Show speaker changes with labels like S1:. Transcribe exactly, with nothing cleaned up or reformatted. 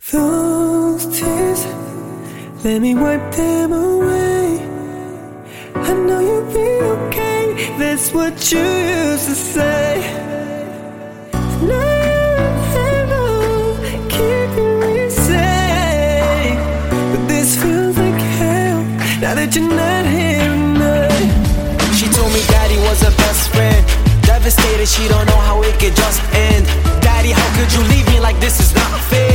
S1: Those tears, let me wipe them away. I know you'll be okay, that's what you used to say. And I will keep me safe, but this feels like hell, now that you're not here tonight.
S2: She told me daddy was her best friend. Devastated, she don't know how it could just end. Daddy, how could you leave me like this is not fair?